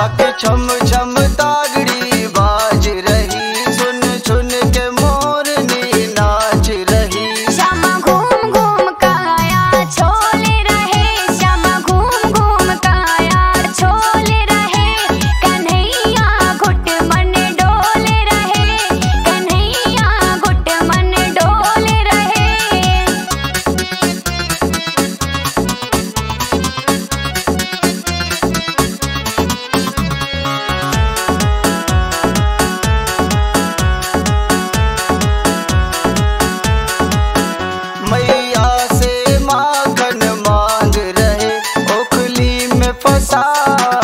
के छम छम तागड़ी बाज रही, सुन सुन के मोरनी नाच रही। श्यामा घूम घूम काया छोले रहे, श्यामा घूम घूम काया छोले रहे। कन्हैया घुट मन डोले रहे, कन्हैया घुट मन डोले रहे। मैया से माखन मांग रहे, ओखली में फंसा